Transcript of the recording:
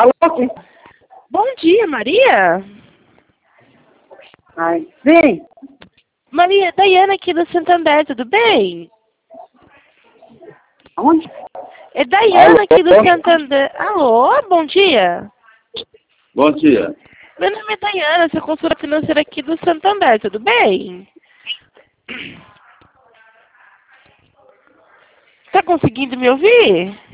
Alô, sim. Bom dia, Maria. Ai, sim. Maria, Daiane aqui do Santander, tudo bem? Onde? É Daiane aqui do Santander. Alô, bom dia. Bom dia. Meu nome é Daiane, sou consultora financeira aqui do Santander, tudo bem? Tá conseguindo me ouvir?